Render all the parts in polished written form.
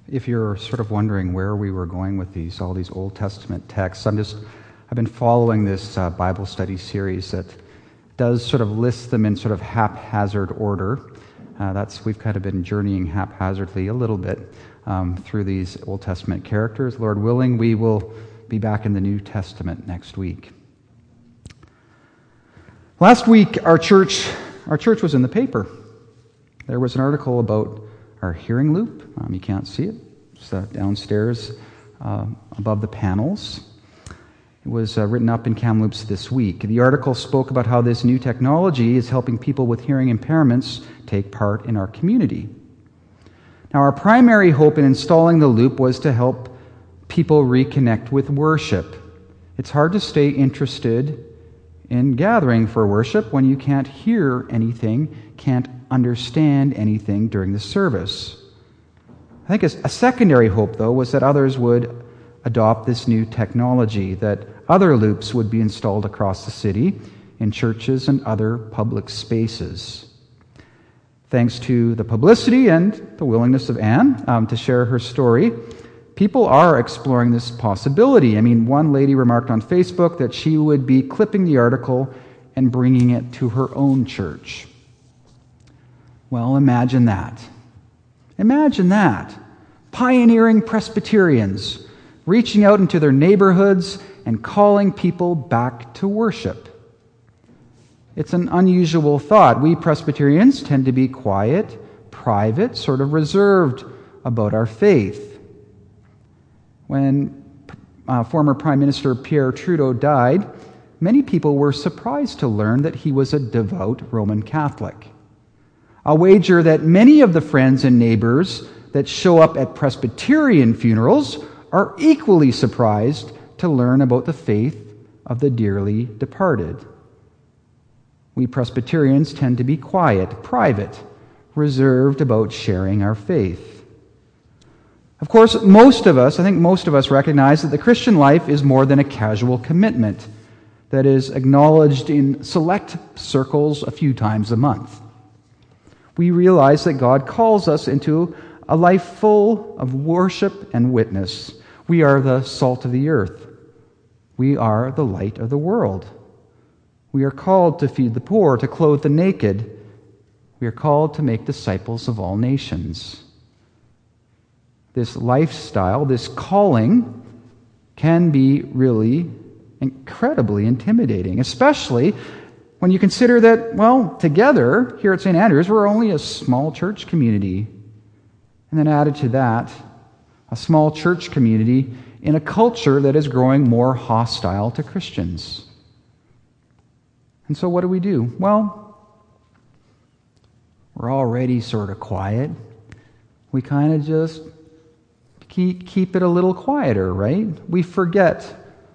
If you're sort of wondering where we were going with all these Old Testament texts, I've been following this Bible study series that does sort of list them in sort of haphazard order. We've kind of been journeying haphazardly a little bit through these Old Testament characters. Lord willing, we will be back in the New Testament next week. Last week, our church was in the paper. There was an article about our hearing loop. You can't see it. It's downstairs above the panels. It was written up in Kamloops this week. The article spoke about how this new technology is helping people with hearing impairments take part in our community. Now, our primary hope in installing the loop was to help people reconnect with worship. It's hard to stay interested in gathering for worship when you can't hear anything, can't understand anything during the service. I think a secondary hope, though, was that others would adopt this new technology, that other loops would be installed across the city in churches and other public spaces. Thanks to the publicity and the willingness of Anne to share her story, people are exploring this possibility. One lady remarked on Facebook that she would be clipping the article and bringing it to her own church. Well, imagine that. Imagine that. Pioneering Presbyterians reaching out into their neighborhoods and calling people back to worship. It's an unusual thought. We Presbyterians tend to be quiet, private, sort of reserved about our faith. When former Prime Minister Pierre Trudeau died, many people were surprised to learn that he was a devout Roman Catholic. I'll wager that many of the friends and neighbors that show up at Presbyterian funerals are equally surprised to learn about the faith of the dearly departed. We Presbyterians tend to be quiet, private, reserved about sharing our faith. Of course, most of us recognize that the Christian life is more than a casual commitment that is acknowledged in select circles a few times a month. We realize that God calls us into a life full of worship and witness. We are the salt of the earth. We are the light of the world. We are called to feed the poor, to clothe the naked. We are called to make disciples of all nations. This lifestyle, this calling, can be really incredibly intimidating, especially when you consider that, together here at St. Andrews, we're only a small church community. And then added to that, a small church community in a culture that is growing more hostile to Christians. And so what do? Well, we're already sort of quiet. We kind of just keep it a little quieter, right? We forget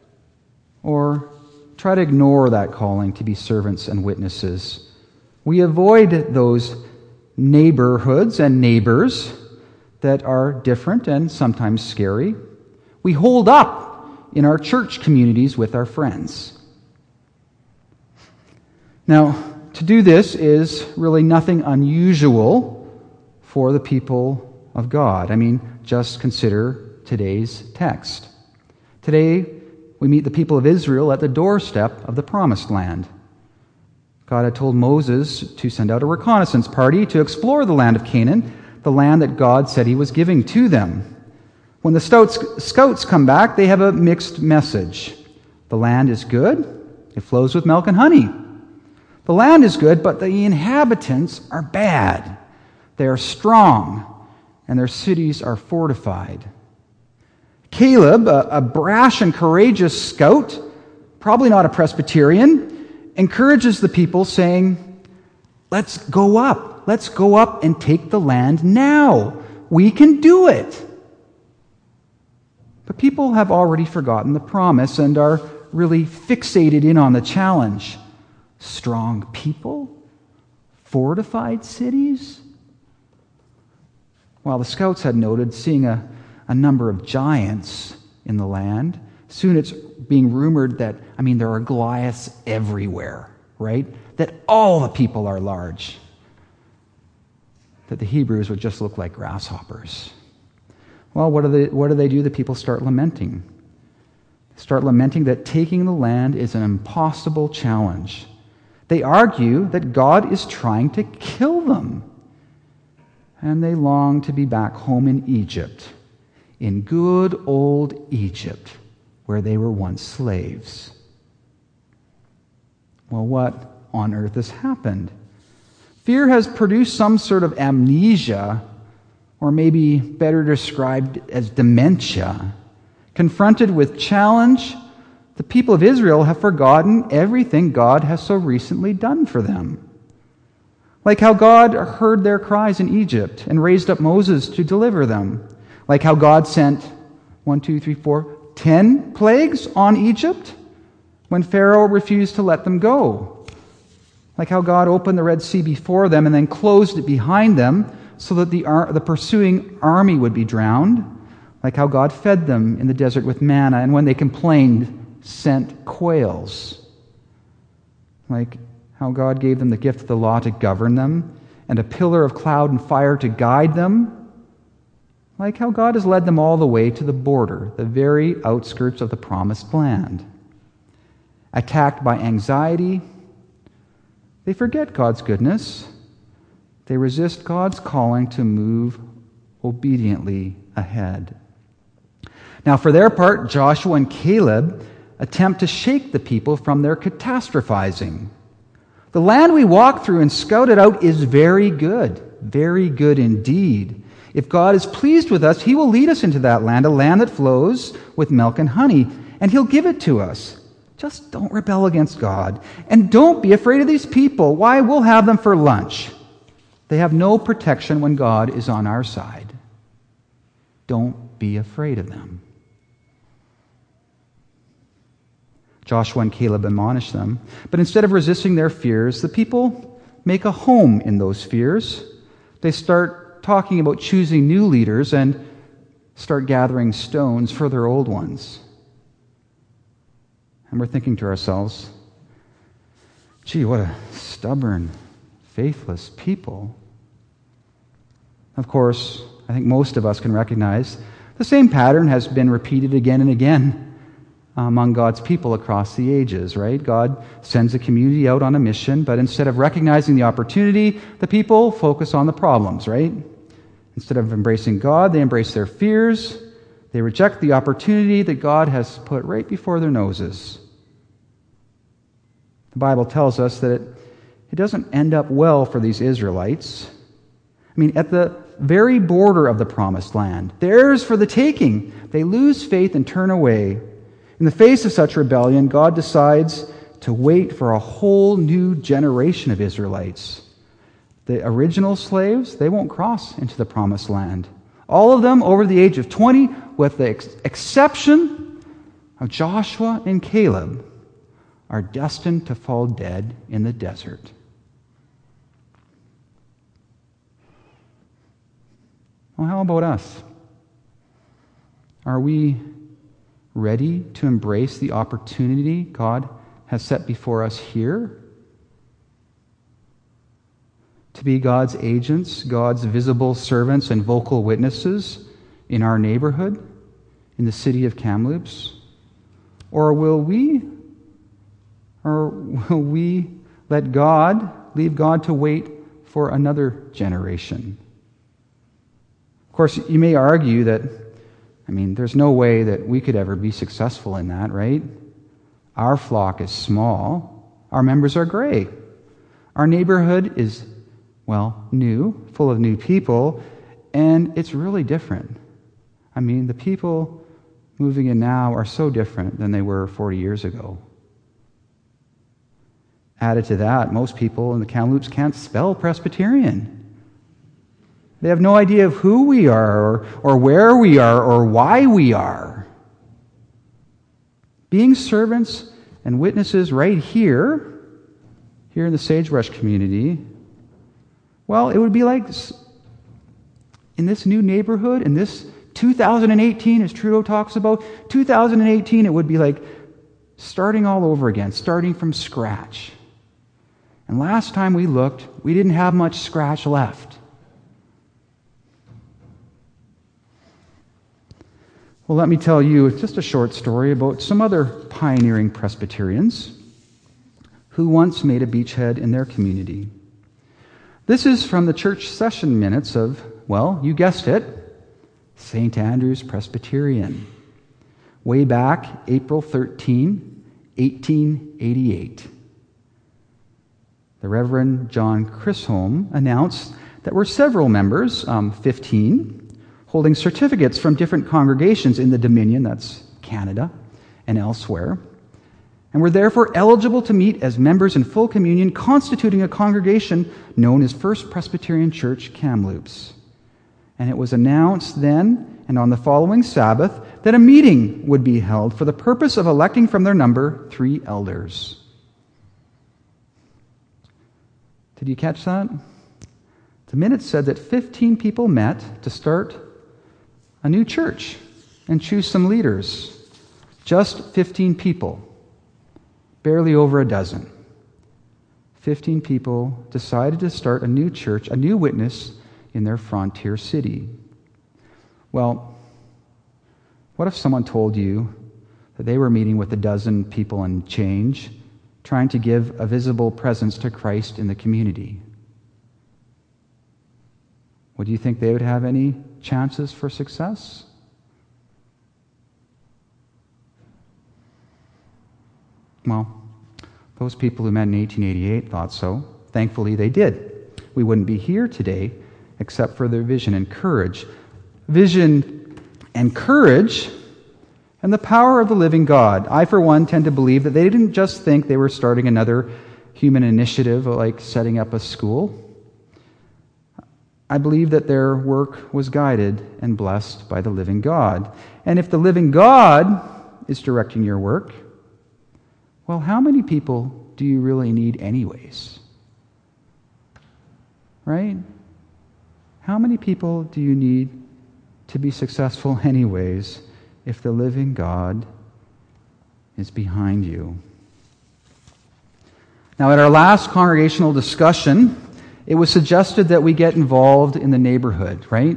or try to ignore that calling to be servants and witnesses. We avoid those neighborhoods and neighbors that are different and sometimes scary. We hold up in our church communities with our friends. Now, to do this is really nothing unusual for the people of God. Just consider today's text. Today, we meet the people of Israel at the doorstep of the Promised Land. God had told Moses to send out a reconnaissance party to explore the land of Canaan, the land that God said he was giving to them. When the scouts come back, they have a mixed message. The land is good. It flows with milk and honey. The land is good, but the inhabitants are bad. They are strong, and their cities are fortified. Caleb, a brash and courageous scout, probably not a Presbyterian, encourages the people saying, let's go up. Let's go up and take the land now. We can do it. But people have already forgotten the promise and are really fixated in on the challenge. Strong people? Fortified cities? While the scouts had noted seeing a number of giants in the land, soon it's being rumored that, there are Goliaths everywhere, right? That all the people are large. That the Hebrews would just look like grasshoppers. Well, what do they do? The people start lamenting. They start lamenting that taking the land is an impossible challenge. They argue that God is trying to kill them. And they long to be back home in Egypt, in good old Egypt, where they were once slaves. Well, what on earth has happened? Fear has produced some sort of amnesia, or maybe better described as dementia. Confronted with challenge, the people of Israel have forgotten everything God has so recently done for them. Like how God heard their cries in Egypt and raised up Moses to deliver them. Like how God sent 10 plagues on Egypt when Pharaoh refused to let them go. Like how God opened the Red Sea before them and then closed it behind them so that the pursuing army would be drowned. Like how God fed them in the desert with manna and when they complained, sent quails. Like how God gave them the gift of the law to govern them and a pillar of cloud and fire to guide them. Like how God has led them all the way to the border, the very outskirts of the promised land. Attacked by anxiety, they forget God's goodness. They resist God's calling to move obediently ahead. Now, for their part, Joshua and Caleb attempt to shake the people from their catastrophizing. The land we walk through and scout it out is very good indeed. If God is pleased with us, He will lead us into that land, a land that flows with milk and honey, and He'll give it to us. Just don't rebel against God. And don't be afraid of these people. Why? We'll have them for lunch. They have no protection when God is on our side. Don't be afraid of them. Joshua and Caleb admonish them. But instead of resisting their fears, the people make a home in those fears. They start talking about choosing new leaders and start gathering stones for their old ones. And we're thinking to ourselves, gee, what a stubborn, faithless people. Of course, I think most of us can recognize the same pattern has been repeated again and again among God's people across the ages, right? God sends a community out on a mission, but instead of recognizing the opportunity, the people focus on the problems, right? Instead of embracing God, they embrace their fears. They reject the opportunity that God has put right before their noses. The Bible tells us that it doesn't end up well for these Israelites. I mean, at the very border of the promised land, theirs for the taking, they lose faith and turn away. In the face of such rebellion, God decides to wait for a whole new generation of Israelites. The original slaves, they won't cross into the promised land. All of them over the age of 20, with the exception of Joshua and Caleb, are destined to fall dead in the desert. Well, how about us? Are we ready to embrace the opportunity God has set before us here? To be God's agents, God's visible servants and vocal witnesses in our neighborhood, in the city of Kamloops? Or will we leave God to wait for another generation? Of course, you may argue that, there's no way that we could ever be successful in that, right? Our flock is small. Our members are gray. Our neighborhood is, new, full of new people, and it's really different. The people moving in now are so different than they were 40 years ago. Added to that, most people in the Kamloops can't spell Presbyterian. They have no idea of who we are or where we are or why we are. Being servants and witnesses right here in the Sagebrush community, it would be like in this new neighborhood, in this 2018, as Trudeau talks about, 2018, it would be like starting all over again, starting from scratch. And last time we looked, we didn't have much scratch left. Well, let me tell you just a short story about some other pioneering Presbyterians who once made a beachhead in their community. This is from the church session minutes of, well, you guessed it, St. Andrew's Presbyterian, way back April 13, 1888. The Reverend John Chisholm announced that there were several members, 15, holding certificates from different congregations in the Dominion, that's Canada, and elsewhere, and were therefore eligible to meet as members in full communion, constituting a congregation known as First Presbyterian Church, Kamloops. And it was announced then and on the following Sabbath that a meeting would be held for the purpose of electing from their number 3 elders. Did you catch that? The minutes said that 15 people met to start a new church and choose some leaders. Just 15 people. Barely over a dozen. 15 people decided to start a new church, a new witness in their frontier city. Well, what if someone told you that they were meeting with a dozen people and change, trying to give a visible presence to Christ in the community? Would you think they would have any chances for success? Well, those people who met in 1888 thought so. Thankfully, they did. We wouldn't be here today except for their vision and courage. Vision and courage and the power of the living God. I, for one, tend to believe that they didn't just think they were starting another human initiative like setting up a school. I believe that their work was guided and blessed by the living God. And if the living God is directing your work, well, how many people do you really need anyways? Right? How many people do you need to be successful anyways if the living God is behind you? Now, at our last congregational discussion, it was suggested that we get involved in the neighborhood, right?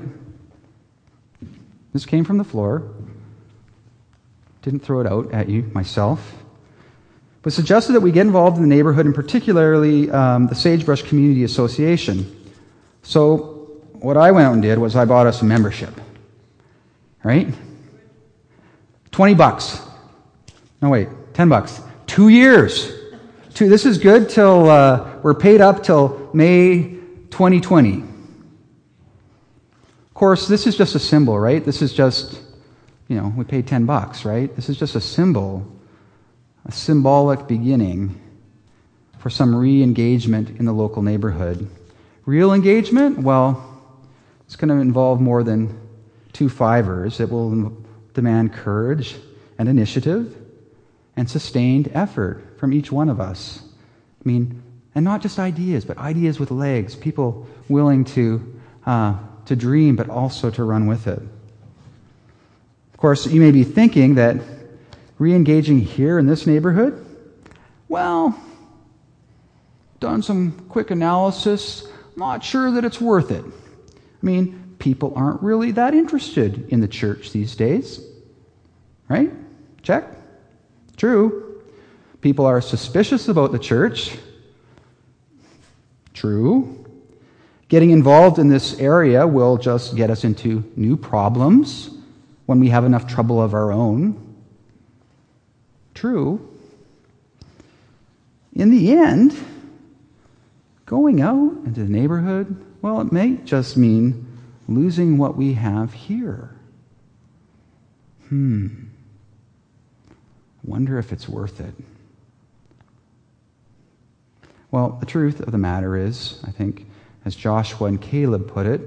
This came from the floor. Didn't throw it out at you, myself. It was suggested that we get involved in the neighborhood, and particularly the Sagebrush Community Association. So what I went out and did was I bought us a membership, right? $20. No, wait, $10. 2 years. This is good till we're paid up till May 2020. Of course, this is just a symbol, right? This is just, we paid $10, right? This is just a symbol, a symbolic beginning for some re-engagement in the local neighborhood. Real engagement? Well, it's going to involve more than 2 fivers. It will demand courage and initiative and sustained effort from each one of us. And not just ideas, but ideas with legs, people willing to dream, but also to run with it. Of course, you may be thinking that re-engaging here in this neighborhood, well, done some quick analysis, not sure that it's worth it. People aren't really that interested in the church these days. Right? Check. True. People are suspicious about the church. True. Getting involved in this area will just get us into new problems when we have enough trouble of our own. True. In the end, going out into the neighborhood, well, it may just mean losing what we have here. Wonder if it's worth it. Well, the truth of the matter is, I think, as Joshua and Caleb put it,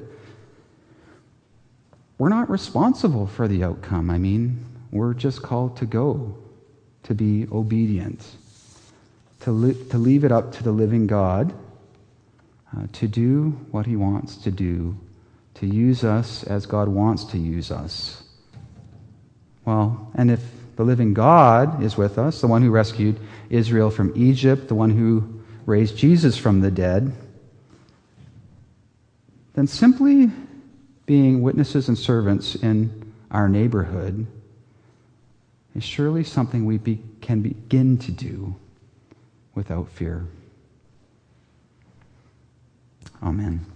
we're not responsible for the outcome. We're just called to go, to be obedient, to leave it up to the living God, to do what He wants to do, to use us as God wants to use us. Well, and if the living God is with us, the one who rescued Israel from Egypt, the one who raised Jesus from the dead, then simply being witnesses and servants in our neighborhood is surely something we can begin to do without fear. Amen.